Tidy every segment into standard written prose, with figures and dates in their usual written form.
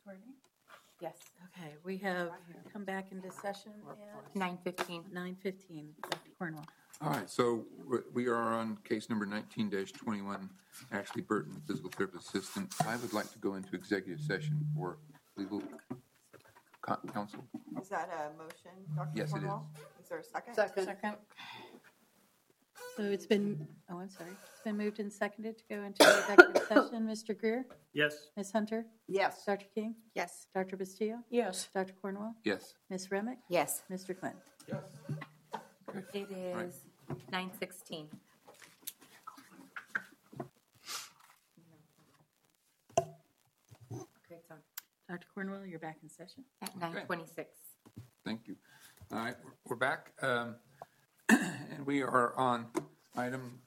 Courtney? Yes. Okay, we have come back into session at 9:15. 9:15. Dr. Cornwell. All right, so we are on case number 19-21, Ashley Burton, physical therapy assistant. I would like to go into executive session for legal counsel. Is that a motion, Dr. Yes, it Cornwell? Is there a second? Second. So it's been moved and seconded to go into executive session. Mr. Greer? Yes. Ms. Hunter? Yes. Dr. King? Yes. Dr. Bastillo? Yes. Dr. Cornwell? Yes. Ms. Remick? Yes. Mr. Quinn? Yes. It is 9:16. Okay, it's on. Dr. Cornwell, you're back in session. At 9:26. Thank you. All right, we're back. And we are on item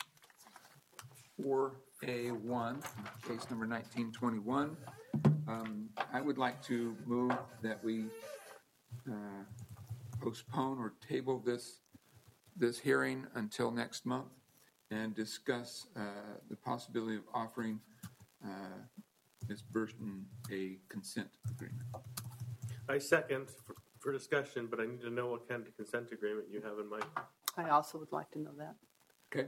4A1, case number 1921. I would like to move that we postpone or table this hearing until next month and discuss the possibility of offering Ms. Burton a consent agreement. I second for discussion, but I need to know what kind of consent agreement you have in mind. I also would like to know that. Okay.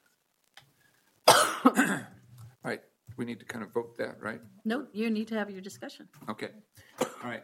All right, we need to kind of vote that, right? Nope, you need to have your discussion. Okay. All right.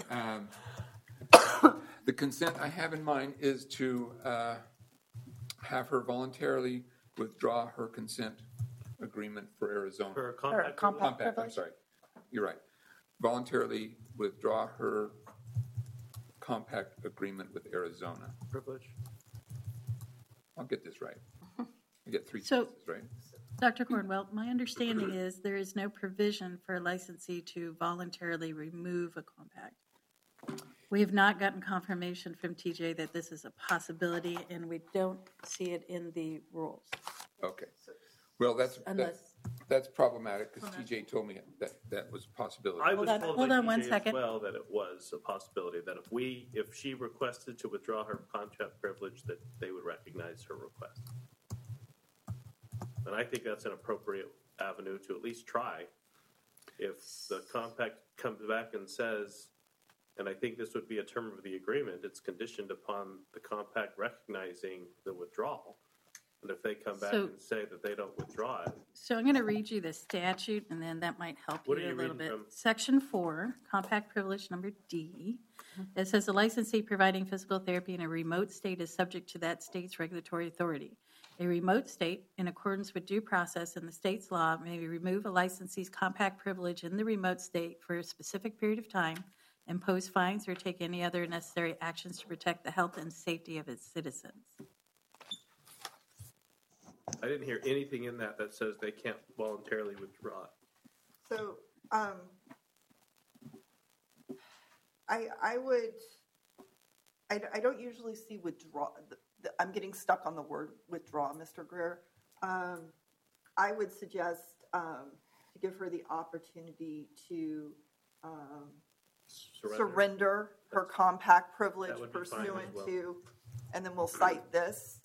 The consent I have in mind is to have her voluntarily withdraw her consent agreement for Arizona. For a compact. compact. Compact, I'm sorry. You're right. Voluntarily withdraw her compact agreement with Arizona. privilege. I'll get this right. I get three So- chances, right? Dr. Cornwell, my understanding is there is no provision for a licensee to voluntarily remove a compact. We have not gotten confirmation from TJ that this is a possibility, and we don't see it in the rules. Okay. Well, Unless, that's problematic because TJ told me that was a possibility. I was Hold on- told hold by on one TJ as second. well that it was a possibility that if she requested to withdraw her contract privilege, that they would recognize her request. And I think that's an appropriate avenue to at least try. If the compact comes back and says, and I think this would be a term of the agreement, it's conditioned upon the compact recognizing the withdrawal. And if they come back So- and say that they don't withdraw it, so I'm going to read you the statute, and then that might help What you are a you little reading bit. from? Section 4, compact privilege number D. It says the licensee providing physical therapy in a remote state is subject to that state's regulatory authority. A remote state, in accordance with due process and the state's law, may remove a licensee's compact privilege in the remote state for a specific period of time, impose fines, or take any other necessary actions to protect the health and safety of its citizens. I didn't hear anything in that says they can't voluntarily withdraw it. So, I don't usually see withdraw. I'm getting stuck on the word withdraw, Mr. Greer. I would suggest to give her the opportunity to surrender her compact privilege That would be fine as pursuant well. to, and then we'll cite this.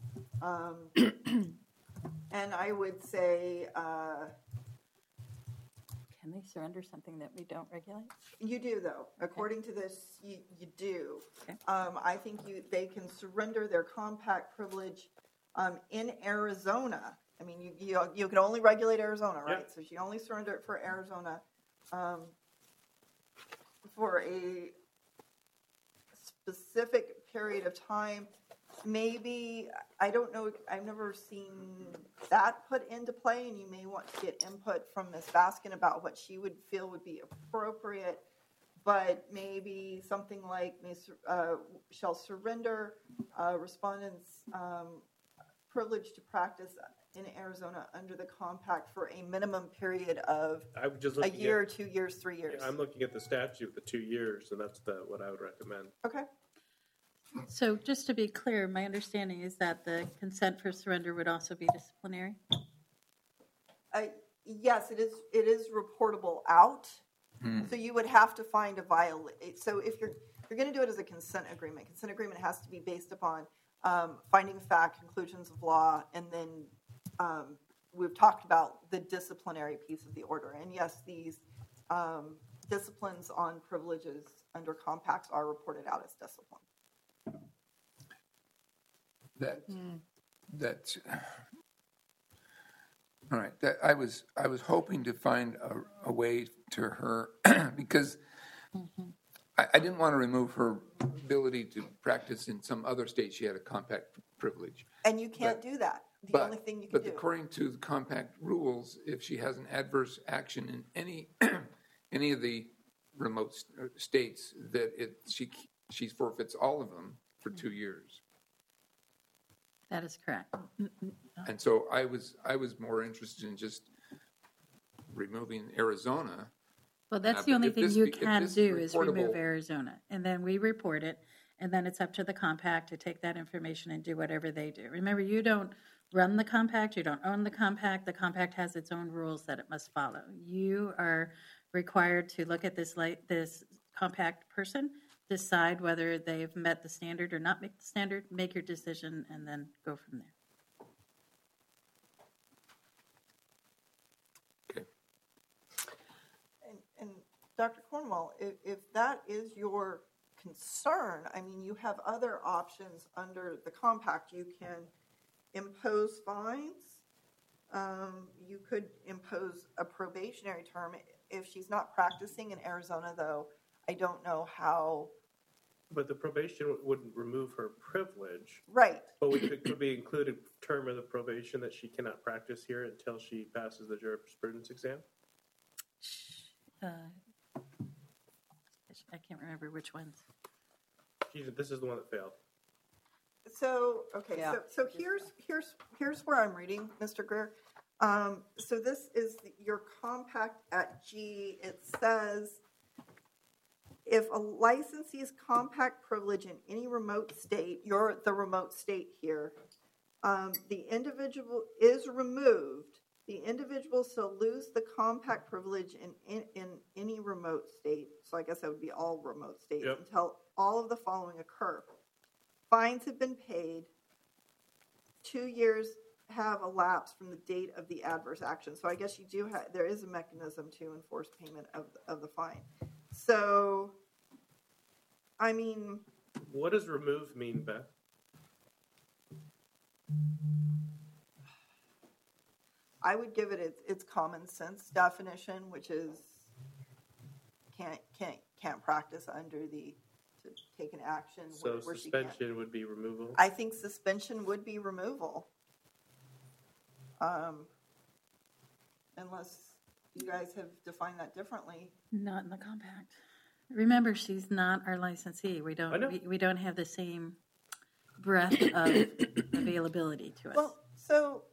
And I would say, Can they surrender something that we don't regulate? you do, though. According to this, you do. Okay. I think they can surrender their compact privilege in Arizona. I mean, you can only regulate Arizona, right? Yep. So she only surrendered it for Arizona for a specific period of time. Maybe, I don't know, I've never seen that put into play, and you may want to get input from Ms. Baskin about what she would feel would be appropriate, but maybe something like shall surrender respondents' privilege to practice in Arizona under the compact for a minimum period of I'm just a looking year, at, 2 years, 3 years. I'm looking at the statute, the 2 years, and that's what I would recommend. Okay. So just to be clear, my understanding is that the consent for surrender would also be disciplinary? Yes, it is reportable out. So you would have to find a violation. So if you're going to do it as a consent agreement has to be based upon finding fact, conclusions of law, and then we've talked about the disciplinary piece of the order. And yes, these disciplines on privileges under compacts are reported out as discipline. That's all right. I was hoping to find a way to her because I didn't want to remove her ability to practice in some other state. She had a compact privilege. And you can't do that. The only thing you can But do. according to the compact rules, if she has an adverse action in any any of the remote states, that she forfeits all of them for 2 years. That is correct. And so I was more interested in just removing Arizona. Well, that's but the only if thing this you be- if can this do is remove reportable- Arizona. And then we report it, and then it's up to the compact to take that information and do whatever they do. Remember, you don't run the compact, you don't own the compact. The compact has its own rules that it must follow. You are required to look at this compact person, decide whether they've met the standard or not met the standard, make your decision, and then go from there. Okay. And Dr. Cornwall, if that is your concern, I mean, you have other options under the compact. You can impose fines. You could impose a probationary term. If she's not practicing in Arizona, though, I don't know how. But the probation wouldn't remove her privilege. Right. But could we include a term of the probation that she cannot practice here until she passes the jurisprudence exam? I can't remember which ones. This is the one that failed. So, okay, Yeah. so here's where I'm reading, Mr. Greer. So this is your compact at G. It says, if a licensee's compact privilege in any remote state, you're the remote state here, the individual is removed, the individual shall lose the compact privilege in any remote state. So I guess that would be all remote states until all of the following occur. Fines have been paid. 2 years have elapsed from the date of the adverse action. So I guess you do have, there is a mechanism to enforce payment of the fine. So, I mean. What does remove mean, Beth? I would give it its common sense definition, which is can't practice under to take an action So where she can't. suspension would be removal? I think suspension would be removal. Unless you guys have defined that differently. Not in the compact. Remember, she's not our licensee. We I know. don't. We don't have the same breadth of availability to us. Well, so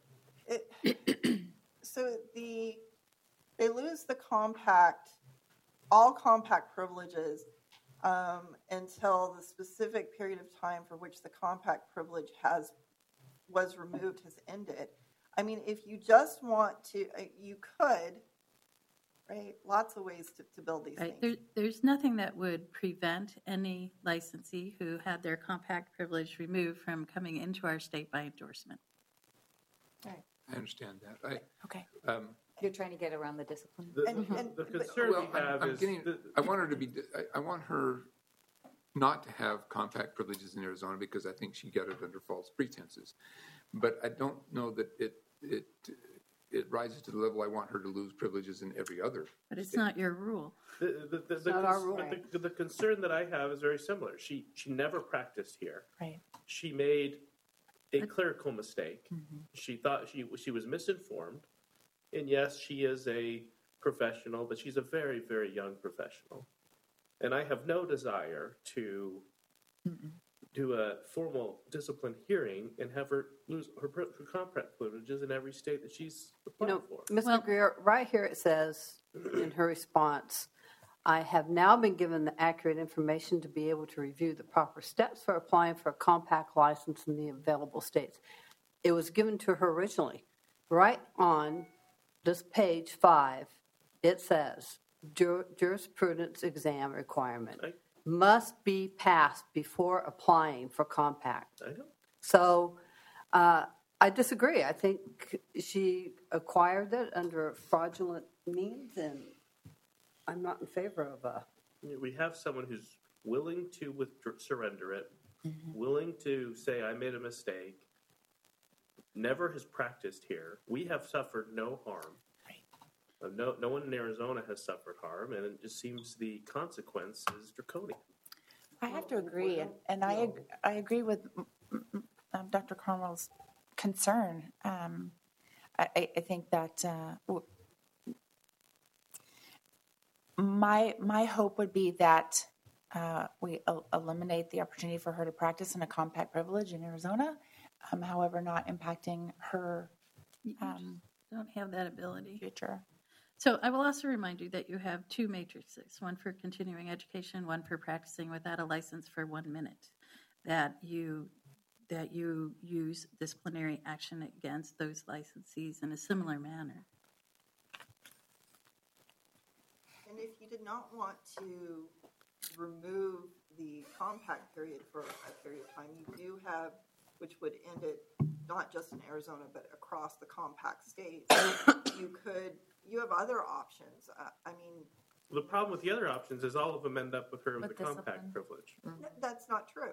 they lose the compact, all compact privileges until the specific period of time for which the compact privilege was removed has ended. I mean, if you just want to, you could, right? Lots of ways to build these things. There's nothing that would prevent any licensee who had their compact privilege removed from coming into our state by endorsement. Right. I understand that. Okay. I, You're trying to get around the discipline? The concern well, we have I'm is... getting, I want her to be. I want her not to have compact privileges in Arizona because I think she got it under false pretenses. But I don't know that it rises to the level I want her to lose privileges in every other. But it's not your rule. not our rule. The concern that I have is very similar. She never practiced here. Right. She made a clerical mistake. She thought she was misinformed. And yes, she is a professional, but she's a very, very young professional. And I have no desire to do a formal discipline hearing and have her lose her compact privileges in every state that she's applying for. Mr. Greer, right here it says in her response, I have now been given the accurate information to be able to review the proper steps for applying for a compact license in the available states. It was given to her originally. Right on this page 5, it says jurisprudence exam requirement must be passed before applying for compact. I know. So I disagree. I think she acquired it under fraudulent means, and I'm not in favor of a, We have someone who's willing to surrender it, willing to say, I made a mistake, never has practiced here. We have suffered no harm. No one in Arizona has suffered harm, and it just seems the consequence is draconian. I have to agree, and I agree with Dr. Cornwell's concern. I think that my hope would be that we eliminate the opportunity for her to practice in a compact privilege in Arizona, however, not impacting her Don't have that ability. future. So I will also remind you that you have two matrices, one for continuing education, one for practicing without a license for 1 minute, that you use disciplinary action against those licensees in a similar manner. And if you did not want to remove the compact period for a period of time, you do have, which would end it not just in Arizona, but across the compact states, you have other options. I mean, The problem with the other options is all of them end up with her with the With compact discipline. privilege. that's not true.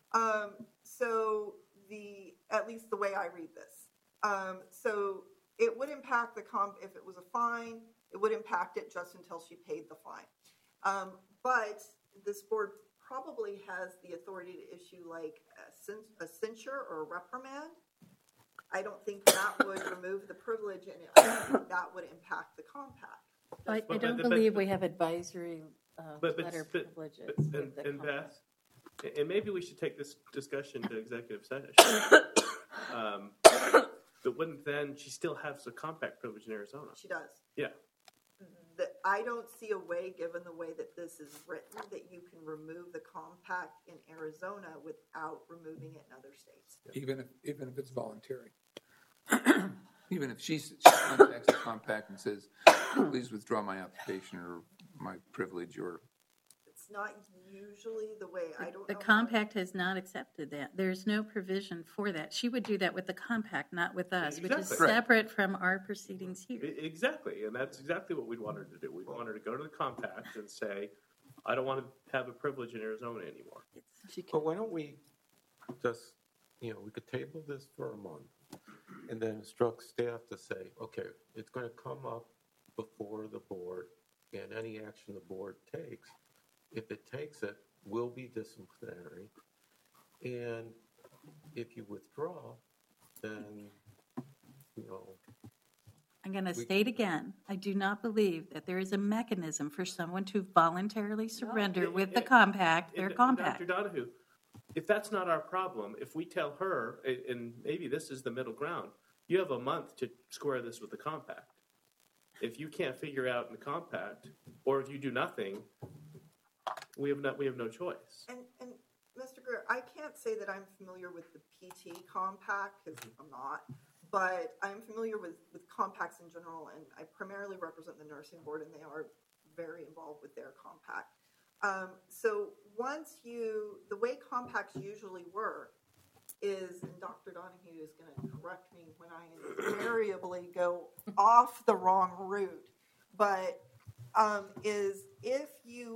So at least the way I read this, so it would impact the if it was a fine, it would impact it just until she paid the fine. But this board probably has the authority to issue like a censure or a reprimand. I don't think that would remove the privilege, and that would impact the compact. I But- don't but- believe we have advisory letter but- privileges. and with the compact. Beth, and maybe we should take this discussion to executive session. But wouldn't then she still has the compact privilege in Arizona? She does. Yeah. I don't see a way, given the way that this is written, that you can remove the compact in Arizona without removing it in other states. Even if it's voluntary. Even if she contacts the compact and says, please withdraw my application or my privilege, or It's not usually the way, I don't The know. compact has not accepted that. There's no provision for that. She would do that with the compact, not with us, which is Exactly. Right. separate from our proceedings here. Exactly, and that's exactly what we'd want her to do. We'd want her to go to the compact and say, I don't want to have a privilege in Arizona anymore. But why don't we just, we could table this for a month and then instruct staff to say, okay, it's going to come up before the board, and any action the board takes, if it takes it, will be disciplinary. And if you withdraw, then, I'm going to state again, I do not believe that there is a mechanism for someone to voluntarily surrender with the compact, their And compact. Dr. Donahue, if that's not our problem, if we tell her, and maybe this is the middle ground, you have a month to square this with the compact. If you can't figure out in the compact, or if you do nothing, we have no choice. And Mr. Greer, I can't say that I'm familiar with the PT compact, because I'm not, but I'm familiar with compacts in general, and I primarily represent the nursing board, and they are very involved with their compact. So the way compacts usually work is, and Dr. Donahue is going to correct me when I invariably go off the wrong route, but is if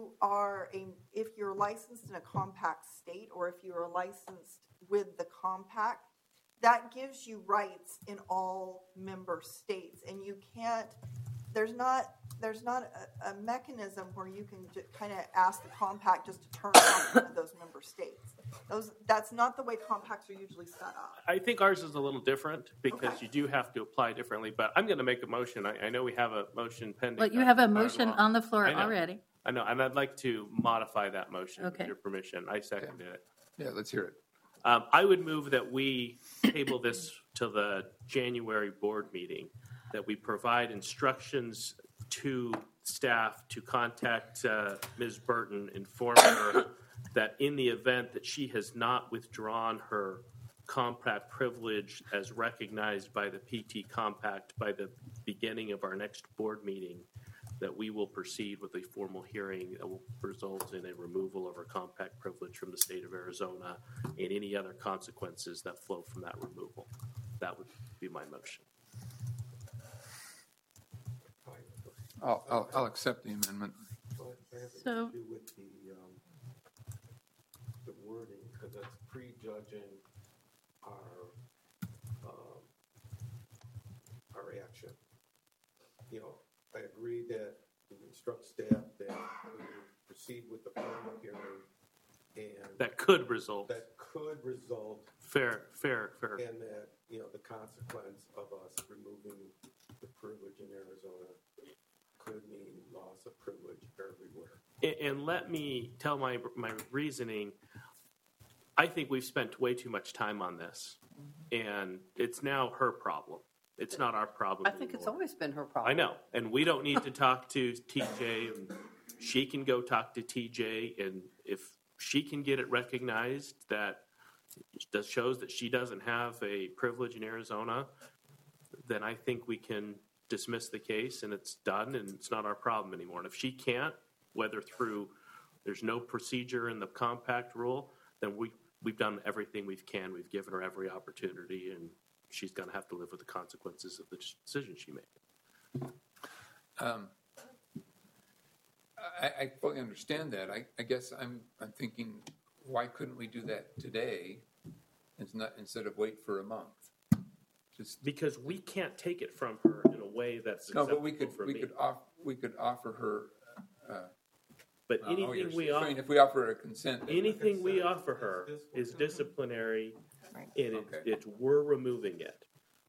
you're licensed in a compact state, or if you are licensed with the compact, that gives you rights in all member states, and you can't. There's not a mechanism where you can kind of ask the compact just to turn off one of those member states. That's not the way compacts are usually set up. I think ours is a little different because Okay. you do have to apply differently, but I'm going to make a motion. I know we have a motion pending. But you have a Dr. motion Law. on the floor I know. already. I know, and I'd like to modify that motion Okay. with your permission. I seconded it. yeah, let's hear it. I would move that we table this to the January board meeting, that we provide instructions to staff to contact Ms. Burton, inform her that in the event that she has not withdrawn her compact privilege as recognized by the PT compact by the beginning of our next board meeting, that we will proceed with a formal hearing that will result in a removal of our compact privilege from the state of Arizona and any other consequences that flow from that removal. That would be my motion. I'll accept the amendment. But I have So- an issue with the wording, because that's prejudging our action. You know, I agree that we instruct staff that we proceed with the public hearing and That could result. that could result Fair. in that, you know, the consequence of us removing the privilege in Arizona could mean loss of privilege everywhere. And let me tell my reasoning. I think we've spent way too much time on this, and it's now her problem. It's not our problem I think it's anymore. always been her problem. I know, and we don't need to talk to TJ. And she can go talk to TJ, and if she can get it recognized that shows that she doesn't have a privilege in Arizona, then I think we can dismiss the case and it's done, and it's not our problem anymore. And if she can't, whether through there's no procedure in the compact rule, then we've done everything we can. We've given her every opportunity, and she's going to have to live with the consequences of the decision she made. I fully understand that. I guess I'm thinking, why couldn't we do that today instead of wait for a month? Just Because we can't take it from her in a way that's no, acceptable but we could offer her. But Oh, you're anything we saying offer, if we offer a consent, anything we offer her is disciplinary, and Okay. we're removing it.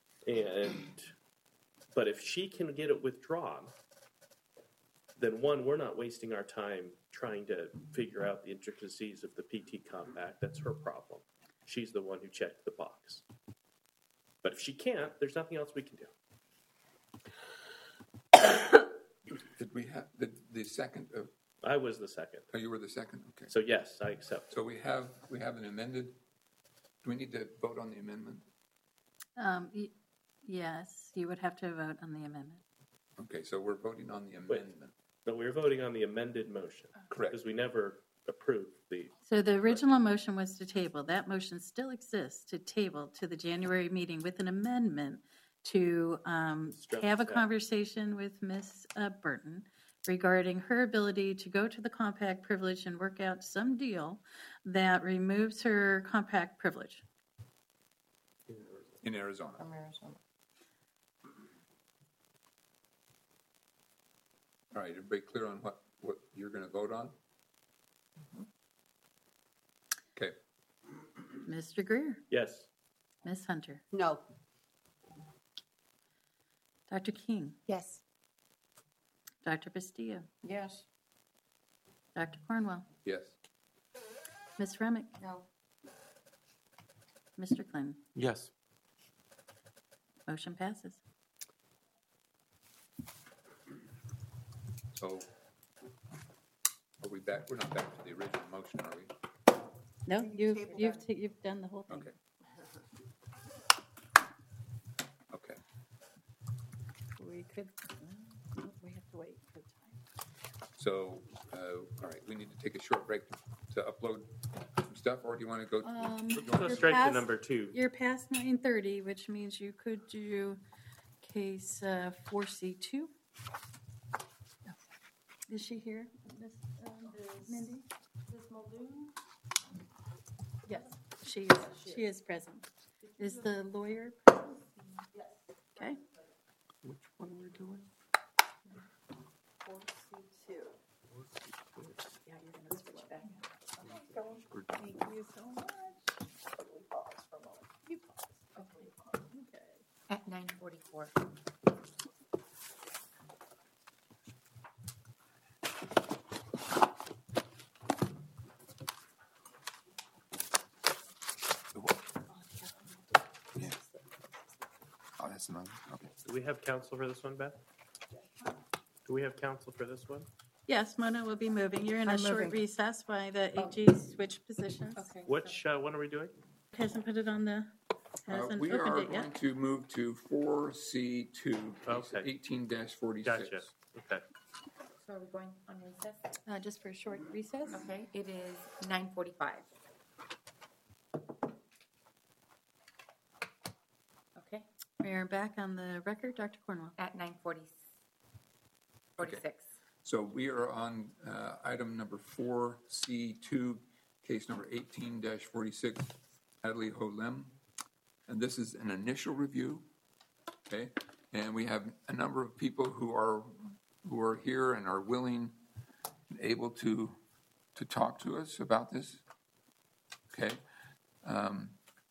But if she can get it withdrawn, then one, we're not wasting our time trying to figure out the intricacies of the PT compact. That's her problem. She's the one who checked the box. But if she can't, there's nothing else we can do. did we have the second? I was the second. Oh, you were the second. Okay. So yes, I accept. So we have an amended. Do we need to vote on the amendment? Yes, you would have to vote on the amendment. Okay, so we're voting on the amendment. No, we're voting on the amended motion. Correct. Because we never approved the. So the original motion was to table. That motion still exists to table to the January meeting with an amendment to have a that. conversation with Ms. Burton regarding her ability to go to the compact privilege and work out some deal that removes her compact privilege. In Arizona. From Arizona. All right, everybody clear on what you're going to vote on? Okay. Mr. Greer, Yes. Ms. Hunter, No. Dr. King, Yes. Dr. Bastillo, Yes. Dr. Cornwell, Yes. Ms. Remick, No. Mr. Clinton. Yes. Motion passes. So are we back? We're not back to the original motion, are we? No, You tabled you've done the whole thing. Okay. Okay. We could, we have to wait for time. So, all right, we need to take a short break to upload some stuff, or do you want to go? Go straight to number 2. You're past 9:30, which means you could do case 4C2. Is she here, Miss Mindy? Ms. Muldoon? Yes, she is present. Is the lawyer present? Yes. Okay. Which one are we doing? 4C2. Yeah, you're going to switch back. Thank you so much. We pause for a moment. You pause. Okay. At 9:44. Yeah. Oh, that's another, okay. Do we have counsel for this one, Beth? Do we have counsel for this one? Yes, Mona will be moving. You're in a I'm short moving. recess by the AG switch positions. Okay. Which one are we doing? Hasn't put it on the, hasn't We are opened it going yet. to move to 4C2, Okay. 18-46. Gotcha. Okay. So are we going on recess? Just for a short recess. Okay, it is 9:45. Okay, We are back on the record. Dr. Cornwell. at 9:40. 46. So we are on item number 4C2, case number 18-46, Adley Holem. And this is an initial review, okay? And we have a number of people who are here and are willing and able to talk to us about this, okay? I'm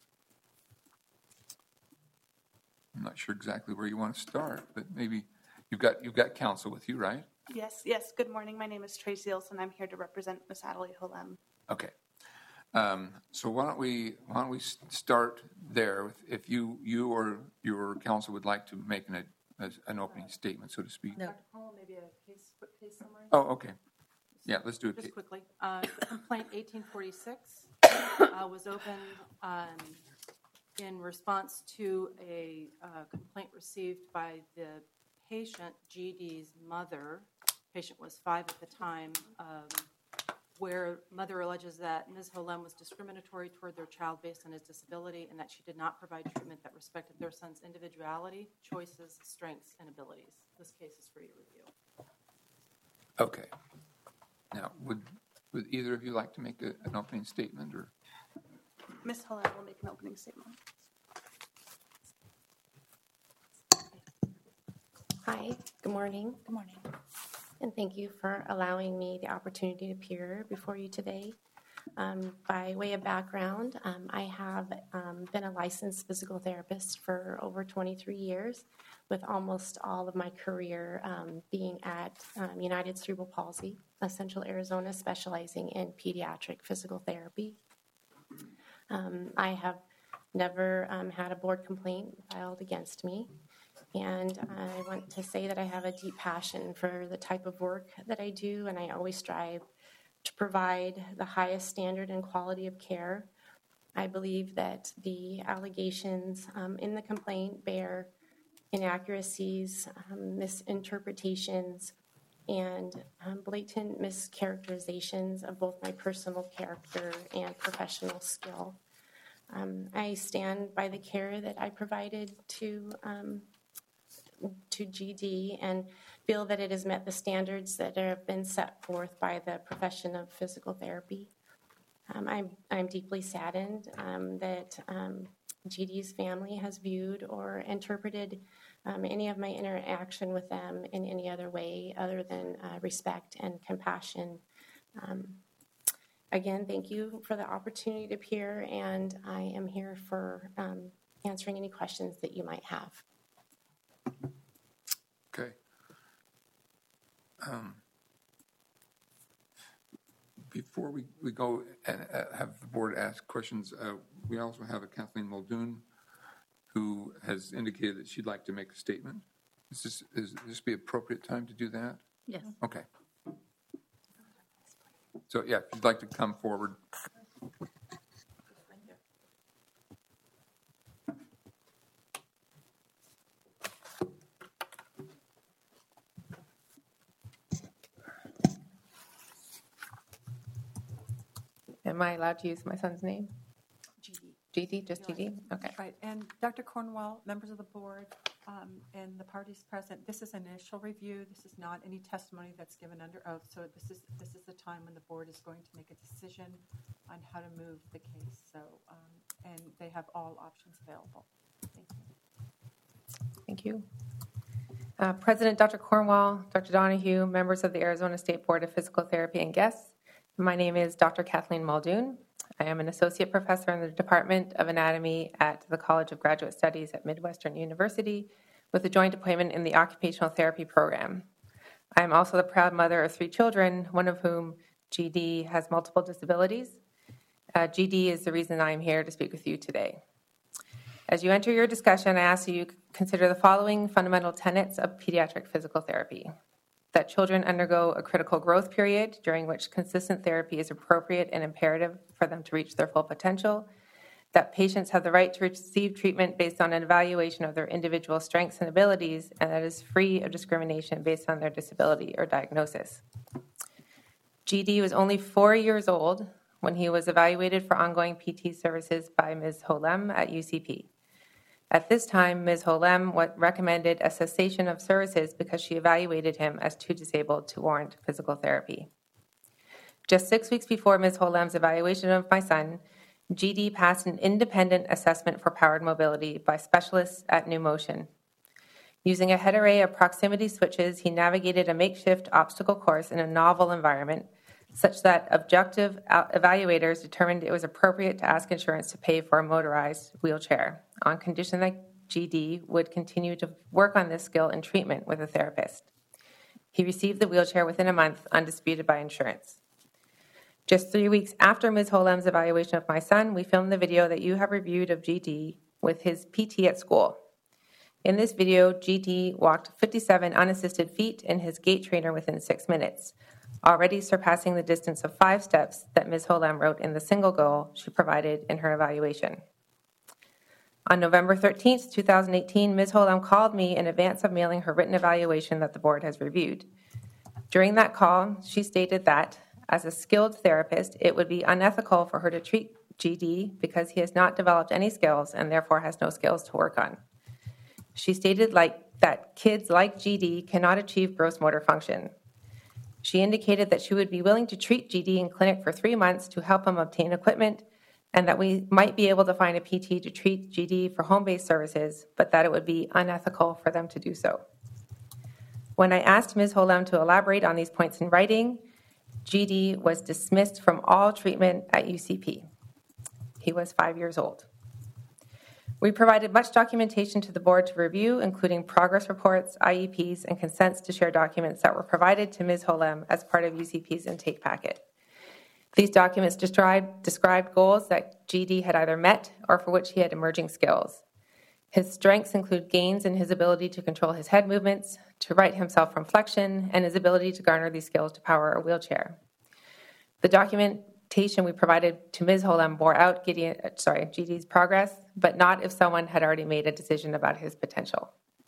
not sure exactly where you want to start, but maybe you've got counsel with you, right? Yes. Good morning. My name is Tracy Olson. I'm here to represent Ms. Adley Holem. Okay. So why don't we start there? If you or your counsel would like to make an opening statement, so to speak. No. Dr. Cornwell, maybe a case summary? Oh, okay. Yeah, let's do it. Just quickly. Complaint 1846 was opened in response to a complaint received by the patient, GD's mother. Patient was 5 at the time, where mother alleges that Ms. Holem was discriminatory toward their child based on his disability and that she did not provide treatment that respected their son's individuality, choices, strengths, and abilities. This case is for your review. Okay. Now, would either of you like to make an opening statement, or? Ms. Holem will make an opening statement. Hi, good morning, Good morning. and thank you for allowing me the opportunity to appear before you today. By way of background, I have been a licensed physical therapist for over 23 years, with almost all of my career being at United Cerebral Palsy, Central Arizona, specializing in pediatric physical therapy. I have never had a board complaint filed against me. And I want to say that I have a deep passion for the type of work that I do, and I always strive to provide the highest standard and quality of care. I believe that the allegations in the complaint bear inaccuracies, misinterpretations, and blatant mischaracterizations of both my personal character and professional skill. I stand by the care that I provided to GD and feel that it has met the standards that have been set forth by the profession of physical therapy. I'm deeply saddened that GD's family has viewed or interpreted any of my interaction with them in any other way other than respect and compassion. Again, thank you for the opportunity to appear, and I am here for answering any questions that you might have. Okay. Before we go and have the board ask questions, we also have a Kathleen Muldoon who has indicated that she'd like to make a statement. Is this be appropriate time to do that? Yes. Okay. So, yeah, if you'd like to come forward. Am I allowed to use my son's name? GD, just GD? Okay. Right, and Dr. Cornwell, members of the board, and the parties present, this is an initial review. This is not any testimony that's given under oath, so this is the time when the board is going to make a decision on how to move the case. So, and they have all options available. Thank you. Thank you. President Dr. Cornwell, Dr. Donahue, members of the Arizona State Board of Physical Therapy, and guests. My name is Dr. Kathleen Muldoon. I am an associate professor in the Department of Anatomy at the College of Graduate Studies at Midwestern University with a joint appointment in the Occupational Therapy program. I am also the proud mother of 3 children, one of whom, GD, has multiple disabilities. GD is the reason I am here to speak with you today. As you enter your discussion, I ask that you consider the following fundamental tenets of pediatric physical therapy. That children undergo a critical growth period during which consistent therapy is appropriate and imperative for them to reach their full potential. That patients have the right to receive treatment based on an evaluation of their individual strengths and abilities, and that is free of discrimination based on their disability or diagnosis. GD was only 4 years old when he was evaluated for ongoing PT services by Ms. Holem at UCP. At this time, Ms. Holem recommended a cessation of services because she evaluated him as too disabled to warrant physical therapy. Just 6 weeks before Ms. Holem's evaluation of my son, GD passed an independent assessment for powered mobility by specialists at New Motion. Using a head array of proximity switches, he navigated a makeshift obstacle course in a novel environment, such that objective evaluators determined it was appropriate to ask insurance to pay for a motorized wheelchair, on condition that GD would continue to work on this skill in treatment with a therapist. He received the wheelchair within a month, undisputed by insurance. Just 3 weeks after Ms. Holem's evaluation of my son, we filmed the video that you have reviewed of GD with his PT at school. In this video, GD walked 57 unassisted feet in his gait trainer within 6 minutes, already surpassing the distance of 5 steps that Ms. Holem wrote in the single goal she provided in her evaluation. On November 13, 2018, Ms. Holem called me in advance of mailing her written evaluation that the board has reviewed. During that call, she stated that, as a skilled therapist, it would be unethical for her to treat GD because he has not developed any skills and therefore has no skills to work on. She stated that kids like GD cannot achieve gross motor function. She indicated that she would be willing to treat GD in clinic for 3 months to help him obtain equipment, and that we might be able to find a PT to treat GD for home-based services, but that it would be unethical for them to do so. When I asked Ms. Holem to elaborate on these points in writing, GD was dismissed from all treatment at UCP. He was 5 years old. We provided much documentation to the board to review, including progress reports, IEPs, and consents to share documents that were provided to Ms. Holem as part of UCP's intake packet. These documents described goals that GD had either met or for which he had emerging skills. His strengths include gains in his ability to control his head movements, to right himself from flexion, and his ability to garner these skills to power a wheelchair. The documentation we provided to Ms. Holem bore out GD's progress, but not if someone had already made a decision about his potential.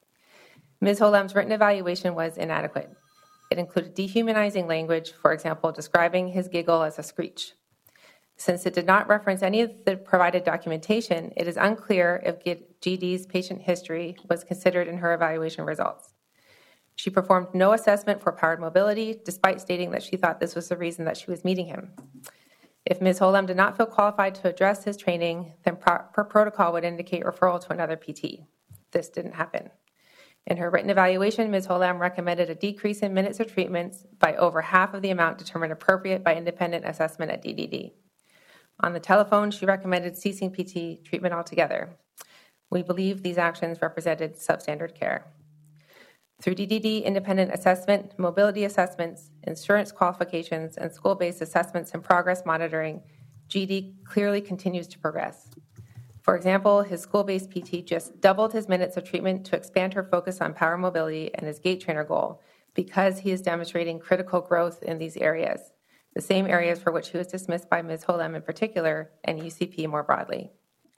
Ms. Holem's written evaluation was inadequate. It included dehumanizing language, for example, describing his giggle as a screech. Since it did not reference any of the provided documentation, it is unclear if GD's patient history was considered in her evaluation results. She performed no assessment for powered mobility, despite stating that she thought this was the reason that she was meeting him. If Ms. Holem did not feel qualified to address his training, then per protocol would indicate referral to another PT. This didn't happen. In her written evaluation, Ms. Holem recommended a decrease in minutes of treatments by over half of the amount determined appropriate by independent assessment at DDD. On the telephone, she recommended ceasing PT treatment altogether. We believe these actions represented substandard care. Through DDD independent assessment, mobility assessments, insurance qualifications, and school-based assessments and progress monitoring, GD clearly continues to progress. For example, his school-based PT just doubled his minutes of treatment to expand her focus on power mobility and his gait trainer goal because he is demonstrating critical growth in these areas, the same areas for which he was dismissed by Ms. Holem in particular and UCP more broadly.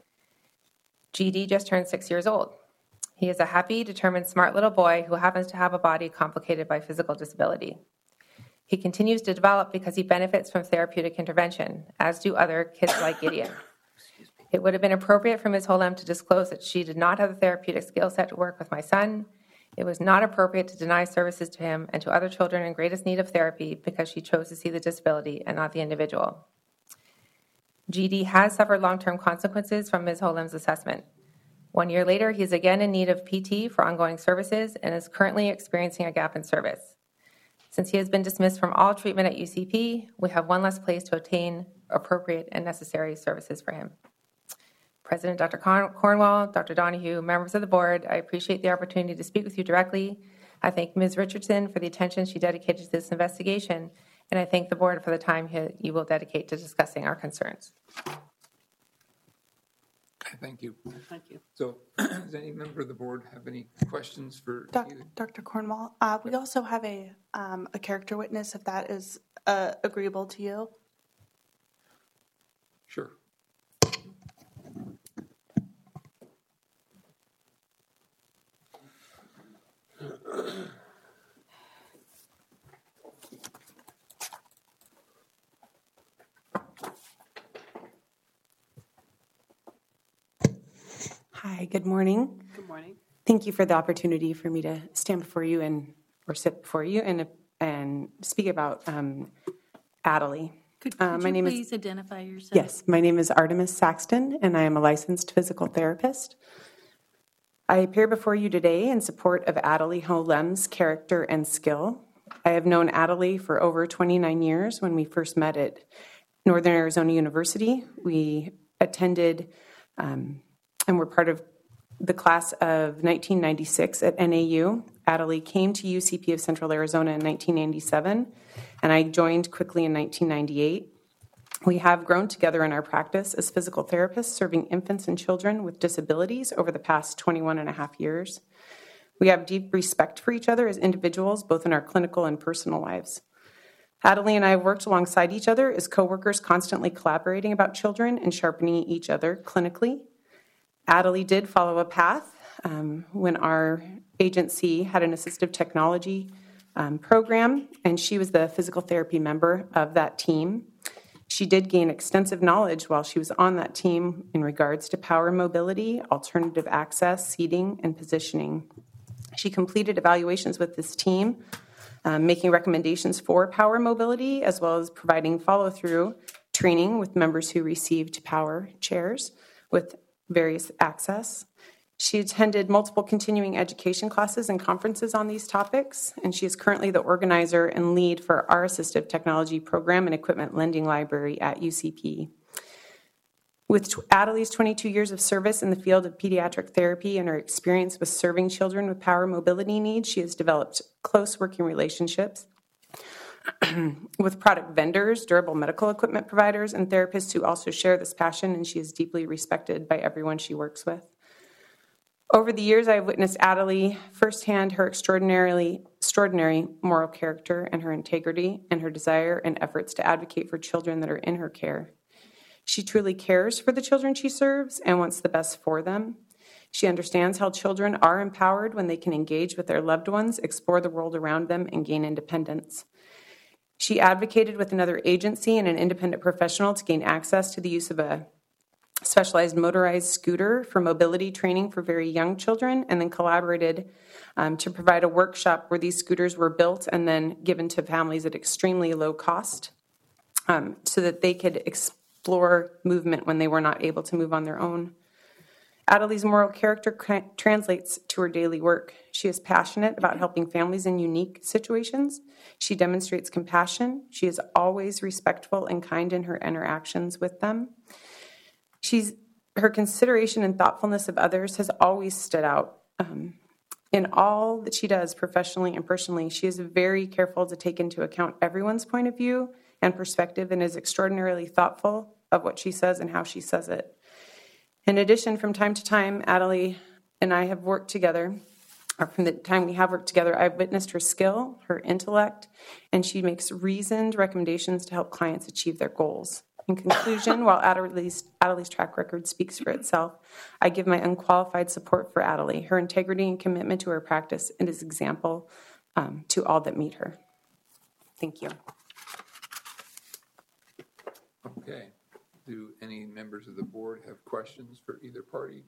GD just turned 6 years old. He is a happy, determined, smart little boy who happens to have a body complicated by physical disability. He continues to develop because he benefits from therapeutic intervention, as do other kids like Gideon. It would have been appropriate for Ms. Holem to disclose that she did not have the therapeutic skill set to work with my son. It was not appropriate to deny services to him and to other children in greatest need of therapy because she chose to see the disability and not the individual. GD has suffered long-term consequences from Ms. Holem's assessment. 1 year later, he is again in need of PT for ongoing services and is currently experiencing a gap in service. Since he has been dismissed from all treatment at UCP, we have one less place to obtain appropriate and necessary services for him. President Dr. Cornwall, Dr. Donahue, members of the board, I appreciate the opportunity to speak with you directly. I thank Ms. Richardson for the attention she dedicated to this investigation, and I thank the board for the time you will dedicate to discussing our concerns. Thank you. Thank you. So, does any member of the board have any questions for you? Dr. Cornwall, we also have a character witness, if that is agreeable to you. Sure. Hi, good morning. Good morning. Thank you for the opportunity for me to stand before you or sit before you and speak about Adelie. Could my you name please identify yourself? Yes, my name is Artemis Saxton, and I am a licensed physical therapist. I appear before you today in support of Adelie Ho-Lem's character and skill. I have known Adelie for over 29 years. When we first met at Northern Arizona University, we attended and were part of the class of 1996 at NAU. Adelie came to UCP of Central Arizona in 1997, and I joined quickly in 1998. We have grown together in our practice as physical therapists, serving infants and children with disabilities over the past 21 and a half years. We have deep respect for each other as individuals, both in our clinical and personal lives. Adelie and I have worked alongside each other as coworkers, constantly collaborating about children and sharpening each other clinically. Adelie did follow a path when our agency had an assistive technology program, and she was the physical therapy member of that team. She did gain extensive knowledge while she was on that team in regards to power mobility, alternative access, seating, and positioning. She completed evaluations with this team, making recommendations for power mobility, as well as providing follow-through training with members who received power chairs with various access. She attended multiple continuing education classes and conferences on these topics, and she is currently the organizer and lead for our assistive technology program and equipment lending library at UCP. With Adelie's 22 years of service in the field of pediatric therapy and her experience with serving children with power mobility needs, she has developed close working relationships with product vendors, durable medical equipment providers, and therapists who also share this passion, and she is deeply respected by everyone she works with. Over the years, I have witnessed Adelie firsthand, her extraordinary moral character and her integrity and her desire and efforts to advocate for children that are in her care. She truly cares for the children she serves and wants the best for them. She understands how children are empowered when they can engage with their loved ones, explore the world around them, and gain independence. She advocated with another agency and an independent professional to gain access to the use of a specialized motorized scooter for mobility training for very young children, and then collaborated to provide a workshop where these scooters were built and then given to families at extremely low cost so that they could explore movement when they were not able to move on their own. Adelie's moral character translates to her daily work. She is passionate about helping families in unique situations. She demonstrates compassion. She is always respectful and kind in her interactions with them. Her consideration and thoughtfulness of others has always stood out. In all that she does professionally and personally, she is very careful to take into account everyone's point of view and perspective, and is extraordinarily thoughtful of what she says and how she says it. In addition, from time to time, Adelie and I have worked together, or from the time we have worked together, I've witnessed her skill, her intellect, and she makes reasoned recommendations to help clients achieve their goals. In conclusion, while Adelie's track record speaks for itself, I give my unqualified support for Adelie. Her integrity and commitment to her practice and is example to all that meet her. Thank you. Okay. Do any members of the board have questions for either party?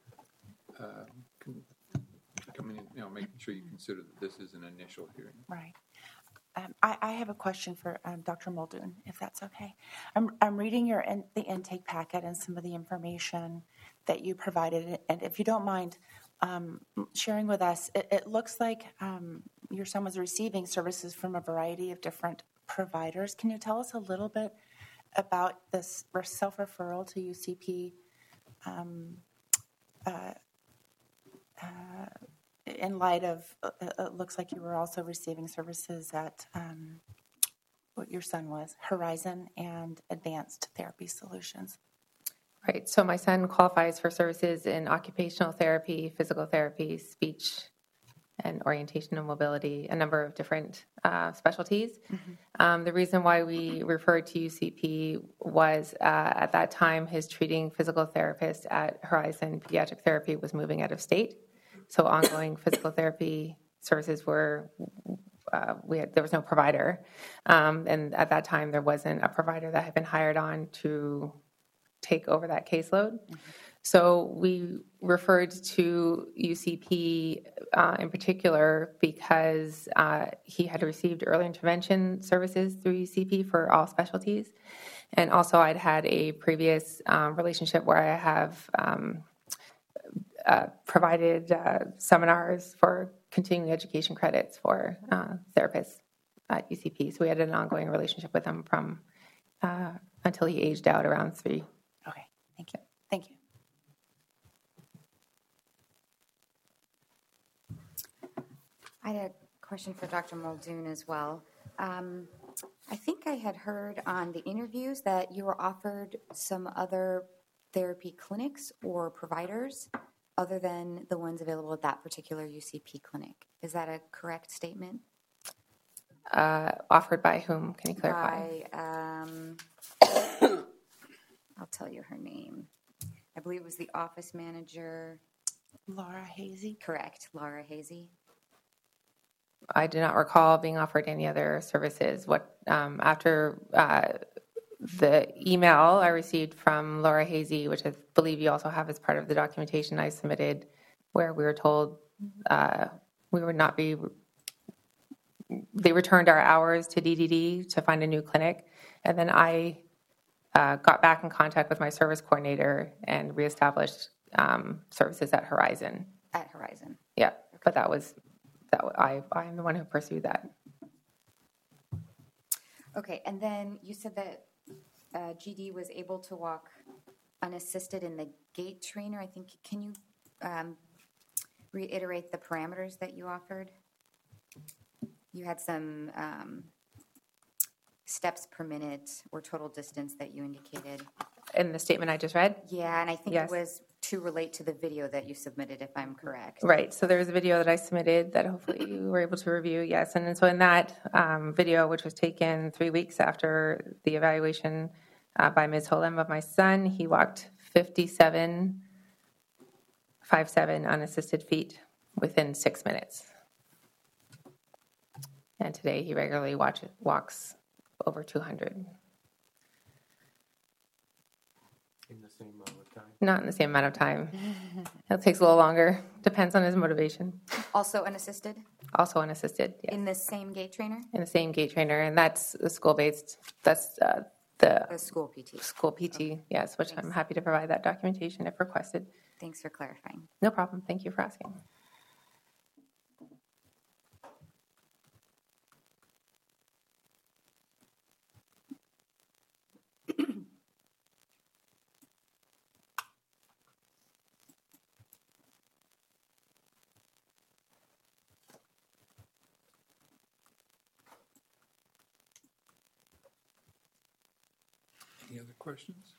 Coming in, making sure you consider that this is an initial hearing. Right. I have a question for Dr. Muldoon, if that's okay. I'm reading the intake packet and some of the information that you provided, and if you don't mind sharing with us, it looks like your son was receiving services from a variety of different providers. Can you tell us a little bit about this self-referral to UCP in light of, it looks like you were also receiving services at what your son was, Horizon and Advanced Therapy Solutions. Right. So my son qualifies for services in occupational therapy, physical therapy, speech, and orientation and mobility, a number of different specialties. Mm-hmm. The reason why we referred to UCP was at that time his treating physical therapist at Horizon Pediatric Therapy was moving out of state. So ongoing physical therapy services were, there was no provider. And at that time, there wasn't a provider that had been hired on to take over that caseload. So we referred to UCP in particular because he had received early intervention services through UCP for all specialties. And also I'd had a previous relationship where I have provided seminars for continuing education credits for therapists at UCP. So we had an ongoing relationship with him from until he aged out around 3. Okay, thank you. Thank you. I had a question for Dr. Muldoon as well. I think I had heard on the interviews that you were offered some other therapy clinics or providers other than the ones available at that particular UCP clinic. Is that a correct statement? Offered by whom? Can you clarify? I'll tell you her name. I believe it was the office manager. Laura Hazy? Correct, Laura Hazy. I do not recall being offered any other services. After the email I received from Laura Hazy, which I believe you also have as part of the documentation I submitted, where we were told we would not be. They returned our hours to DDD to find a new clinic, and then I got back in contact with my service coordinator and reestablished services at Horizon. At Horizon. Yeah, but I'm the one who pursued that. Okay, and then you said that GD was able to walk unassisted in the gait trainer. I think, can you reiterate the parameters that you offered? You had some steps per minute or total distance that you indicated. In the statement I just read? Yeah, and I think Yes. it was to relate to the video that you submitted, if I'm correct. Right. So there was a video that I submitted that hopefully you were able to review. Yes. And so in that video, which was taken 3 weeks after the evaluation by Ms. Holem of my son, he walked 57 unassisted feet within 6 minutes. And today he regularly walks over 200. In the same amount of time? Not in the same amount of time. It takes a little longer. Depends on his motivation. Also unassisted? Also unassisted, yes. In the same gait trainer? In the same gait trainer, and that's the school-based, that's the school PT. School PT, yes, which I'm happy to provide that documentation if requested. Thanks for clarifying. No problem. Thank you for asking. Any other questions?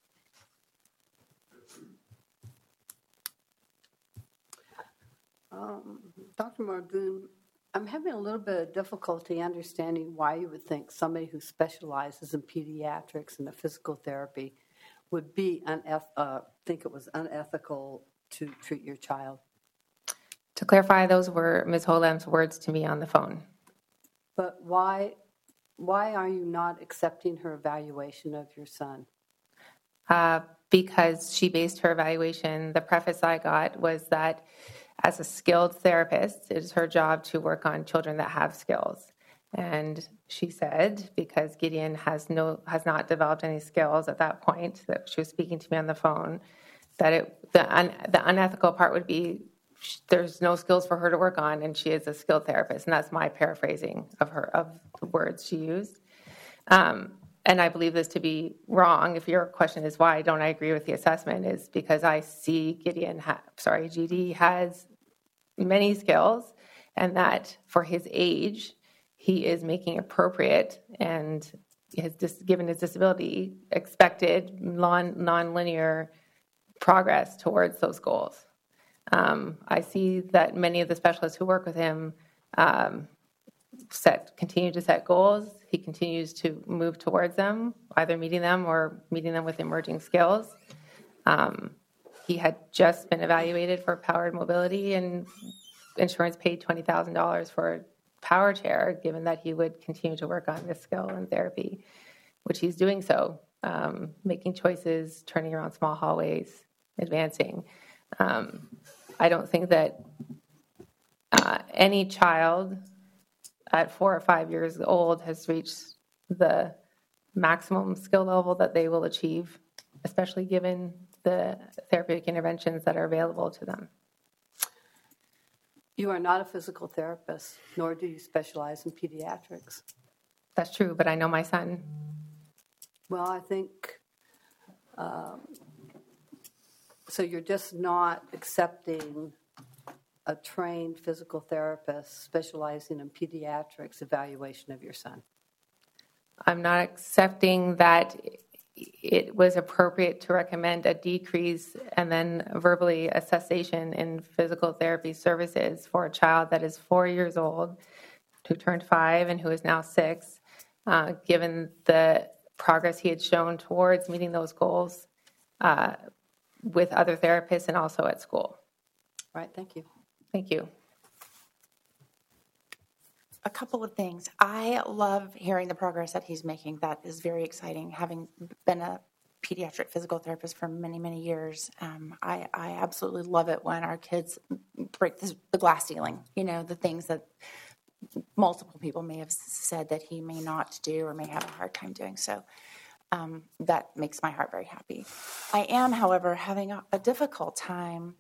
Dr. Muldoon, I'm having a little bit of difficulty understanding why you would think somebody who specializes in pediatrics and the physical therapy would be think it was unethical to treat your child. To clarify, those were Ms. Holem's words to me on the phone. But why are you not accepting her evaluation of your son? Because she based her evaluation, the preface I got was that as a skilled therapist, it is her job to work on children that have skills. And she said, because Gideon has not developed any skills at that point, that she was speaking to me on the phone, that the unethical part would be there's no skills for her to work on, and she is a skilled therapist. And that's my paraphrasing of the words she used. And I believe this to be wrong. If your question is why don't I agree with the assessment, is because I see GD has many skills, and that for his age, he is making appropriate and given his disability, expected non-linear progress towards those goals. I see that many of the specialists who work with him continue to set goals. He continues to move towards them, either meeting them or meeting them with emerging skills. He had just been evaluated for powered mobility, and insurance paid $20,000 for a power chair, given that he would continue to work on this skill in therapy, which he's doing so. making choices, turning around small hallways, advancing. I don't think that any child at 4 or 5 years old has reached the maximum skill level that they will achieve, especially given the therapeutic interventions that are available to them. You are not a physical therapist, nor do you specialize in pediatrics. That's true, but I know my son. Well, I think, so you're just not accepting a trained physical therapist specializing in pediatrics evaluation of your son. I'm not accepting that it was appropriate to recommend a decrease and then verbally a cessation in physical therapy services for a child that is 4 years old, who turned 5 and who is now 6, given the progress he had shown towards meeting those goals with other therapists and also at school. All right, thank you. Thank you. A couple of things. I love hearing the progress that he's making. That is very exciting. Having been a pediatric physical therapist for many, many years, I absolutely love it when our kids break the glass ceiling, the things that multiple people may have said that he may not do or may have a hard time doing. So that makes my heart very happy. I am, however, having a difficult time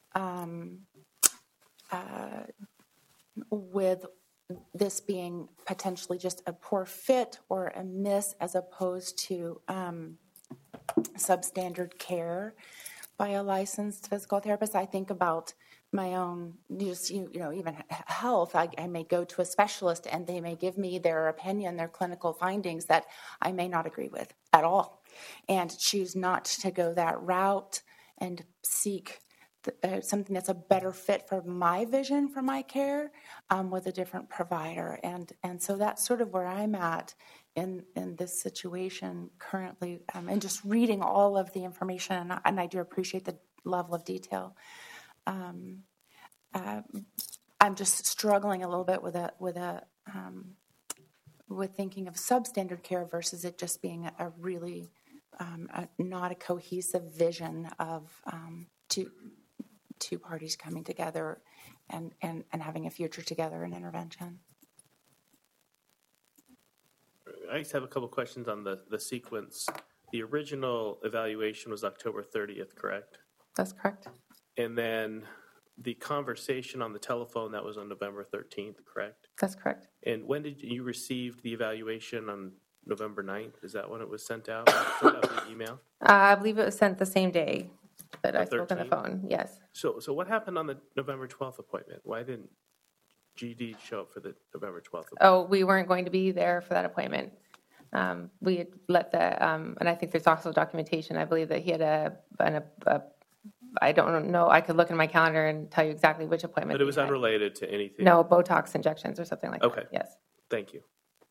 with this being potentially just a poor fit or a miss as opposed to substandard care by a licensed physical therapist. I think about my own, even health. I may go to a specialist and they may give me their opinion, their clinical findings that I may not agree with at all, and choose not to go that route and seek something that's a better fit for my vision for my care with a different provider. And so that's sort of where I'm at in this situation currently, and just reading all of the information, and I do appreciate the level of detail. I'm just struggling a little bit with thinking of substandard care versus it just being a really not a cohesive vision of two parties coming together and having a future together in intervention. I just have a couple questions on the sequence. The original evaluation was October 30th, correct? That's correct. And then the conversation on the telephone, that was on November 13th, correct? That's correct. And when did you receive the evaluation on November 9th? Is that when it was sent out? Sent out via email? I believe it was sent the same day that I spoke on the 13th? phone, yes. So what happened on the November 12th appointment? Why didn't GD show up for the November 12th appointment? Oh, we weren't going to be there for that appointment. We had let and I think there's also documentation. I believe that he had I don't know. I could look in my calendar and tell you exactly which appointment. But it was unrelated to anything? No, Botox injections or something like that. Okay. Yes. Thank you.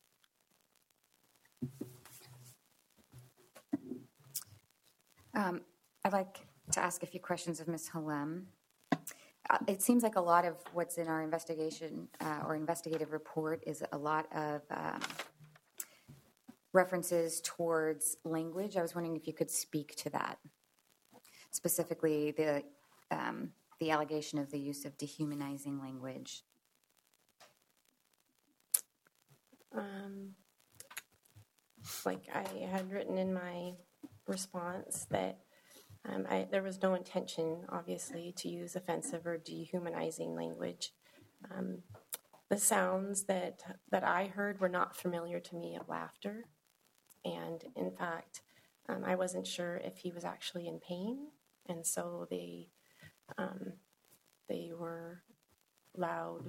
I'd like to ask a few questions of Ms. Halem. It seems like a lot of what's in our investigation or investigative report is a lot of references towards language. I was wondering if you could speak to that, specifically the allegation of the use of dehumanizing language. Like I had written in my response that there was no intention, obviously, to use offensive or dehumanizing language. The sounds that I heard were not familiar to me of laughter. And in fact, I wasn't sure if he was actually in pain. And so they were loud,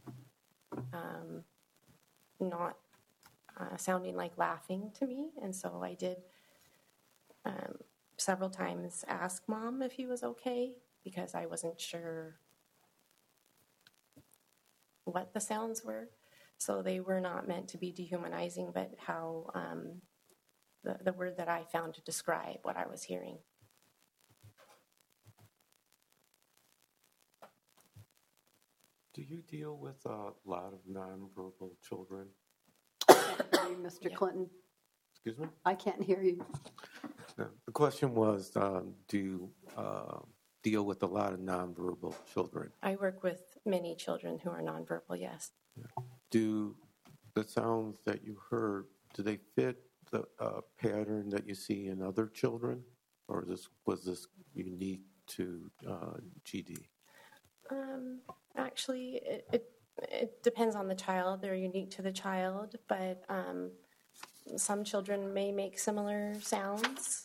not sounding like laughing to me. And so I did several times ask Mom if he was okay, because I wasn't sure what the sounds were. So they were not meant to be dehumanizing, but how the word that I found to describe what I was hearing. Do you deal with a lot of nonverbal children? Mr. Clinton? Excuse me? I can't hear you. No, the question was, do you deal with a lot of nonverbal children? I work with many children who are nonverbal, yes. Do the sounds that you heard, do they fit the pattern that you see in other children? Or was this unique to GD? Actually, it depends on the child. They're unique to the child, but some children may make similar sounds,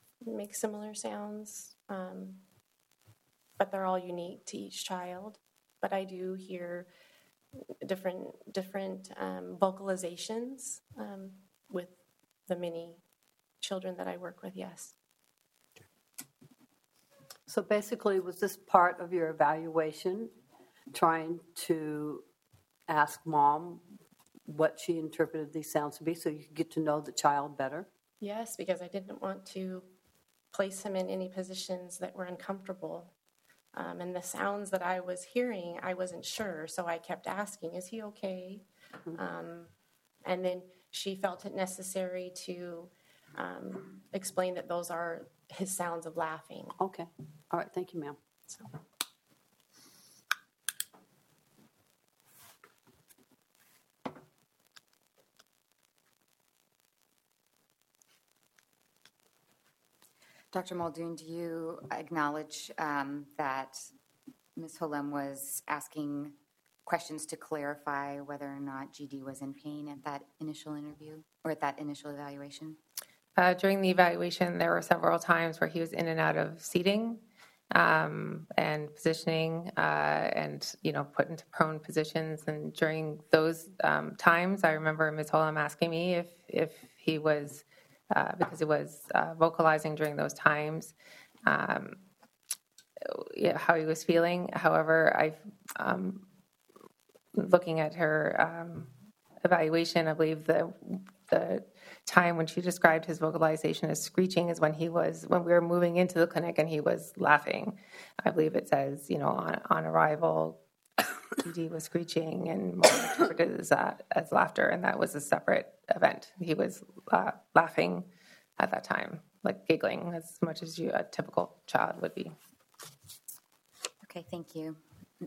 but they're all unique to each child. But I do hear different vocalizations with the many children that I work with, yes. So basically, was this part of your evaluation, trying to ask mom what she interpreted these sounds to be so you could get to know the child better? Yes, because I didn't want to place him in any positions that were uncomfortable. And the sounds that I was hearing, I wasn't sure, so I kept asking, is he okay? And then she felt it necessary to explain that those are his sounds of laughing. Okay. All right. Thank you, ma'am. So. Dr. Muldoon, do you acknowledge that Ms. Holem was asking questions to clarify whether or not GD was in pain at that initial interview or at that initial evaluation? During the evaluation, there were several times where he was in and out of seating and positioning and, put into prone positions. And during those times, I remember Ms. Holem asking me if he was, because he was vocalizing during those times, how he was feeling. However, looking at her evaluation, I believe the time when she described his vocalization as screeching is when we were moving into the clinic and he was laughing. I believe it says, on arrival, GD was screeching and mom interpreted it as laughter, and that was a separate event. He was laughing at that time, like giggling as much as a typical child would be. Okay, thank you.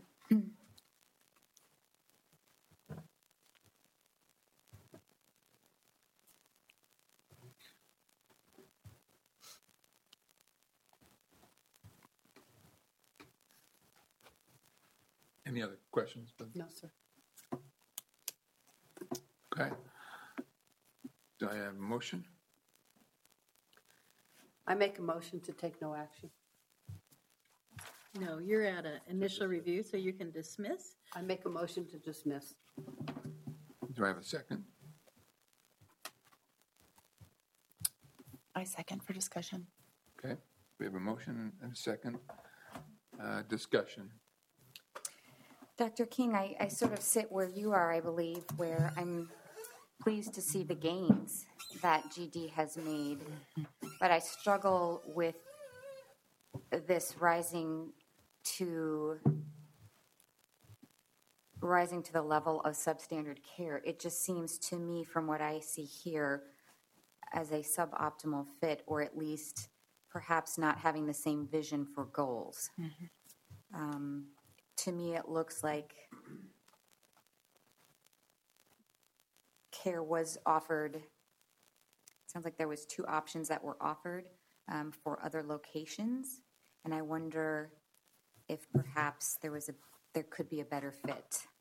Any other questions? No, sir. Okay. Do I have a motion? I make a motion to take no action. No, you're at an initial review, so you can dismiss. I make a motion to dismiss. Do I have a second? I second for discussion. Okay. We have a motion and a second. Discussion. Dr. King, I sort of sit where you are, I believe, where I'm pleased to see the gains that GD has made, but I struggle with this rising to the level of substandard care. It just seems to me, from what I see here, as a suboptimal fit, or at least perhaps not having the same vision for goals. Mm-hmm. To me, it looks like care was offered. It sounds like there was 2 options that were offered for other locations, and I wonder if perhaps there could be a better fit.